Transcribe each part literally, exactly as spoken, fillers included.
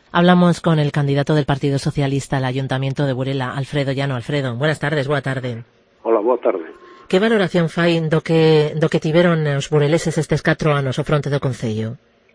Hablamos con el candidato del Partido Socialista al Ayuntamiento de Burela, Alfredo Llano. Alfredo, buenas tardes, boa tarde. Hola, boa tarde. Que valoración fai do que, do que tiveron os bureleses estes catro anos ao fronte do Concello?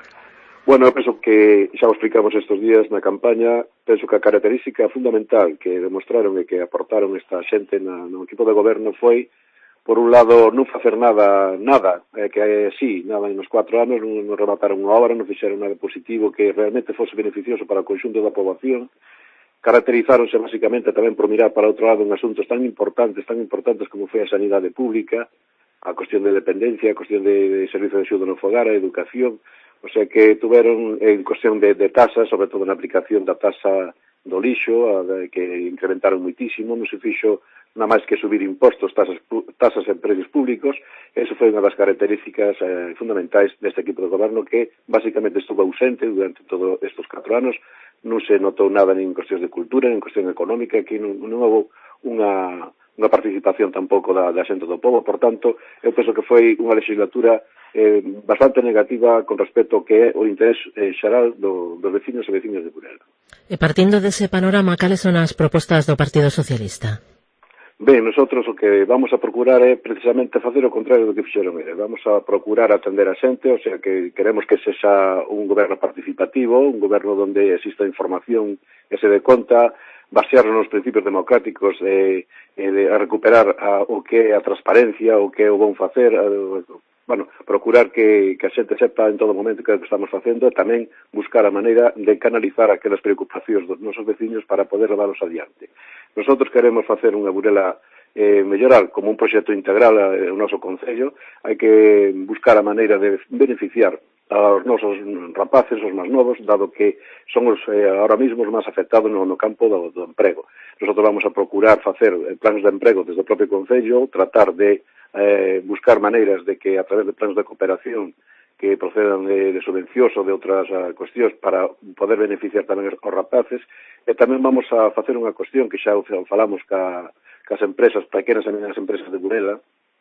Bueno, eu penso que xa o explicamos estes días na campaña, penso que a característica fundamental que demostraron e que aportaron esta xente na, no equipo de goberno foi, por un lado, non facer nada, nada, eh, que sí, nada nos cuatro anos, non, non remataron unha obra, non fixeron nada positivo que realmente fose beneficioso para o conxunto da poboación. Caracterizáronse basicamente tamén por mirar para outro lado en asuntos tan importantes, tan importantes como foi a sanidade pública, a cuestión de dependencia, a cuestión de, de servicio de axuda no fogar, a educación, o sea que tuveron en cuestión de, de tasas, sobre todo na aplicación da tasa do lixo, a de, que incrementaron muitísimo, non se fixo nada máis que subir impostos, tasas, tasas en precios públicos. Eso foi unha das características eh, fundamentais deste equipo de goberno que basicamente estuvo ausente durante todos estes catro anos. Non se notou nada nin en cuestións de cultura, nin en cuestión económica, que non, non houve unha, unha participación tampouco da, da xente do povo. Por tanto, eu penso que foi unha legislatura eh, bastante negativa con respecto ao que é o interés eh, xeral do, dos vecinos e vecinas de Burela. E partindo dese panorama, cales son as propostas do Partido Socialista? Ben, nosotros o que vamos a procurar é precisamente facer o contrario do que fixeron eles. Vamos a procurar atender a xente, o sea que queremos que sexa un goberno participativo, un goberno onde exista información e se dé conta, basearnos nos principios democráticos e, e de a recuperar a, o que é a transparencia, o que é o bon facer, a, bueno, procurar que, que a xente sepa en todo momento que é o que estamos facendo e tamén buscar a maneira de canalizar aquelas preocupacións dos nosos veciños para poder levarlos adiante. Nosotros queremos facer unha Burela eh, mellorar como un proxecto integral ao noso Concello. Hai que buscar a maneira de beneficiar aos nosos rapaces, os máis novos, dado que son os eh, ahora mesmo os máis afectados no, no campo do, do emprego. Nosotros vamos a procurar facer planes de emprego desde o propio Concello, tratar de eh, buscar maneiras de que a través de planes de cooperación que procedan de, de subvencións ou de outras uh, cuestións para poder beneficiar tamén os rapaces, e tamén vamos a facer unha cuestión que xa falamos ca, cas empresas, pequenas e medianas empresas de Burela,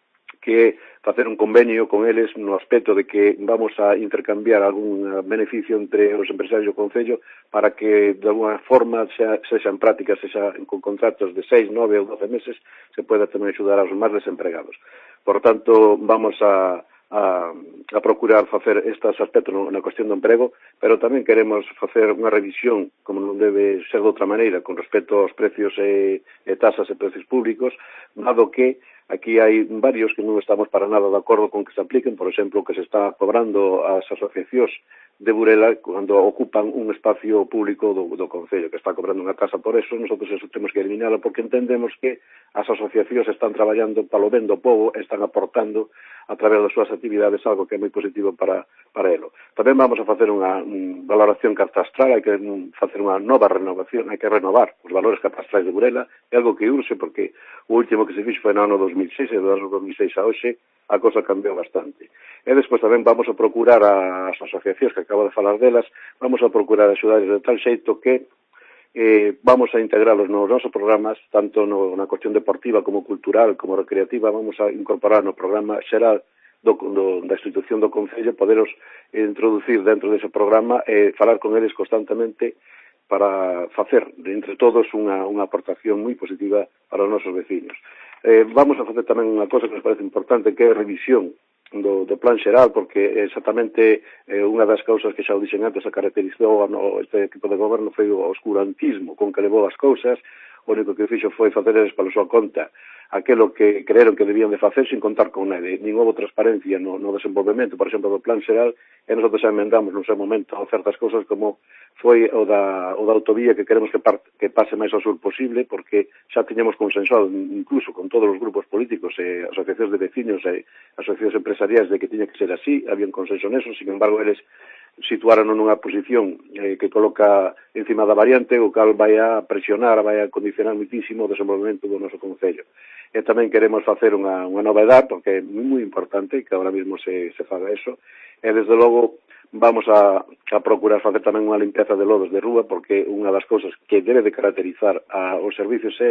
que é facer un convenio con eles no aspecto de que vamos a intercambiar algún beneficio entre os empresarios do Concello para que de alguna forma xa, sexan prácticas, xa con contratos de seis, nove ou doce meses, se poida tamén axudar aos máis desempregados. Por tanto, vamos a A, a procurar facer estes aspectos na cuestión do emprego, pero tamén queremos facer unha revisión, como non debe ser de outra maneira, con respecto aos precios e, e tasas e precios públicos, dado que aquí hai varios que non estamos para nada de acordo con que se apliquen, por exemplo, que se está cobrando as asociacións de Burela cando ocupan un espacio público do, do Concello, que está cobrando unha tasa por eso. Nosotros eso temos que eliminarlo porque entendemos que as asociacións están traballando para o ben do povo, están aportando a través das súas actividades algo que é moi positivo para, para elo. Tamén vamos a facer unha un, valoración catastral, hai que un, facer unha nova renovación, hai que renovar os valores catastrais de Burela, é algo que urxe porque o último que se fixo foi no ano dos mil seis, e do ano dos mil seis a hoxe a cosa cambiou bastante. E despois tamén vamos a procurar as asociacións que acabo de falar delas, vamos a procurar axudarles de tal xeito que eh, vamos a integralos nos nosos programas, tanto no, na cuestión deportiva como cultural, como recreativa, vamos a incorporar no programa xeral do, do, da institución do Concello, poderos introducir dentro dese programa e eh, falar con eles constantemente para facer, entre todos, unha, unha aportación moi positiva para os nosos vecinos. Eh, vamos a facer tamén unha cosa que nos parece importante, que é a revisión do, do plan xeral, porque exactamente eh, unha das causas que xa o dixen antes a caracterizou no, este equipo de goberno foi o oscurantismo con que levou as cousas. O único que fixo foi facer eles para a súa conta aquelo que creeron que debían de facer sin contar con nada. Nin houve transparencia no, no desenvolvemento, por exemplo, do plan xeral, e nosotros xa emendamos no seu momento certas cousas como foi o da, o da autovía que queremos que, parte, que pase máis ao sur posible, porque xa tiñamos consensuado incluso con todos os grupos políticos e asociacións de veciños e asociacións empresariais de que tiña que ser así, había un consenso neso. Sin embargo, eles situaron nunha posición eh, que coloca encima da variante, o cal vai a presionar, vai a condicionar muitísimo o desenvolvemento do noso Concello. E tamén queremos facer unha, unha novedade, porque é moi importante que ahora mesmo se, se faga eso, e desde logo vamos a, a procurar facer tamén unha limpeza de lodos de rúa, porque unha das cousas que debe de caracterizar a, os servicios é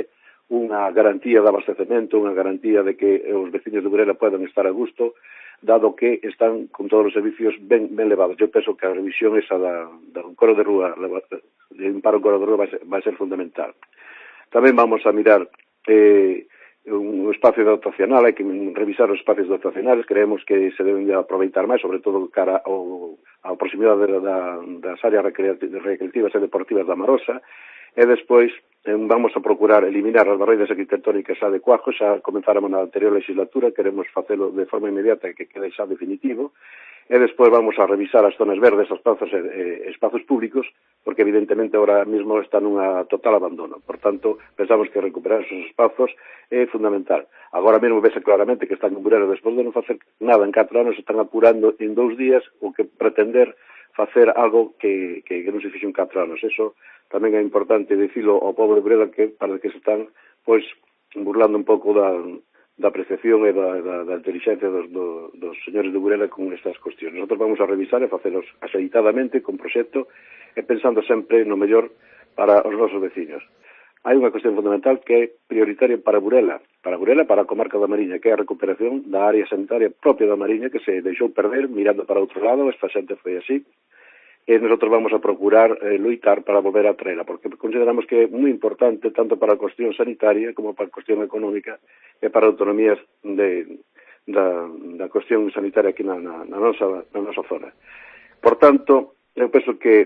unha garantía de abastecemento, unha garantía de que os veciños de Burela podan estar a gusto, dado que están con todos os servicios ben, ben levados. Eu penso que a revisión esa da, da un coro de rúa, de un paro coro de rúa vai ser, vai ser fundamental. Tamén vamos a mirar eh, un espacio dotacional, hai que revisar os espacios dotacionales, creemos que se deben de aproveitar máis, sobre todo cara ao, ao proximidade da, das áreas recreativas e deportivas da Marosa, e despois eh, vamos a procurar eliminar as barreiras arquitectónicas xa de Cuajo, xa comenzáramos na anterior legislatura, queremos facelo de forma inmediata e que quede xa definitivo, e despois vamos a revisar as zonas verdes, os espazos, eh, espazos públicos, porque evidentemente ahora mismo está nunha total abandono. Por tanto, pensamos que recuperar esos espazos é fundamental. Agora mesmo vese claramente que están en Burela, despois de non facer nada en catro anos, están apurando en dous días o que pretender facer algo que, que, que non se fixo en catro anos. Eso tamén é importante dicilo ao povo de Burela, que para que se están pois burlando un pouco da, da apreciación e da, da, da inteligencia dos, do, dos señores de Burela con estas cuestións. Nosotros vamos a revisar e facelos axeitadamente, con proxecto, e pensando sempre no mellor para os nosos veciños. Hai unha cuestión fundamental que é prioritaria para Burela, para Burela, para a comarca da Mariña, que é a recuperación da área sanitaria propia da Mariña, que se deixou perder mirando para outro lado, esta xente foi así, e nosotros vamos a procurar eh, luitar para volver a traela, porque consideramos que é moi importante tanto para a cuestión sanitaria como para a cuestión económica e para autonomías de, da, da cuestión sanitaria aquí na, na, na, nosa, na nosa zona. Por tanto, eu penso que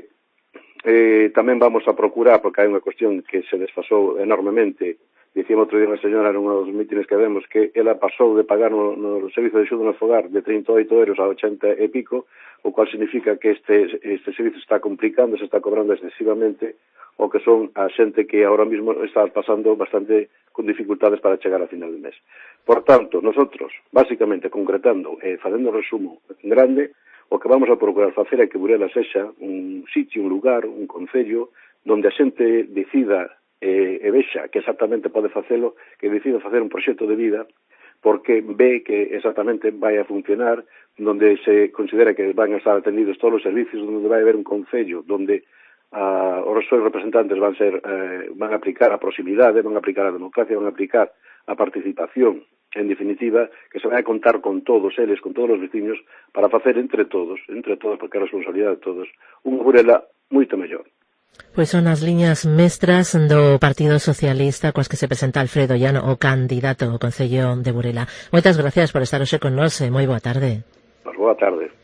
eh, tamén vamos a procurar, porque hai unha cuestión que se desfasou enormemente. Dicíamos outro día unha señora en un dos mítines que vemos que ela pasou de pagar no, no servizo de axuda no fogar de trinta e oito euros a ochenta e pico, o cual significa que este, este servizo está complicando, se está cobrando excesivamente, o que son a xente que ahora mismo está pasando bastante con dificultades para chegar a final de mes. Por tanto, nosotros, básicamente, concretando e eh, facendo resumo grande, o que vamos a procurar facer é que Burela sexa un sitio, un lugar, un concello, donde a xente decida e, e vexa que exactamente pode facelo, que decida facer un proxecto de vida, porque ve que exactamente vai a funcionar, donde se considera que van a estar atendidos todos os servicios, donde vai haber un concello, donde a, os seus representantes van ser eh, van a aplicar a proximidade, van a aplicar a democracia, van a aplicar a participación, en definitiva, que se vai a contar con todos eles, con todos os veciños, para facer entre todos, entre todos, porque é a responsabilidade de todos, unha Burela moito mellor. Pois son as liñas mestras do Partido Socialista coas que se presenta Alfredo Llano, o candidato ao Concello de Burela. Moitas gracias por estar hoxe con nós e moi boa tarde. Pois boa tarde.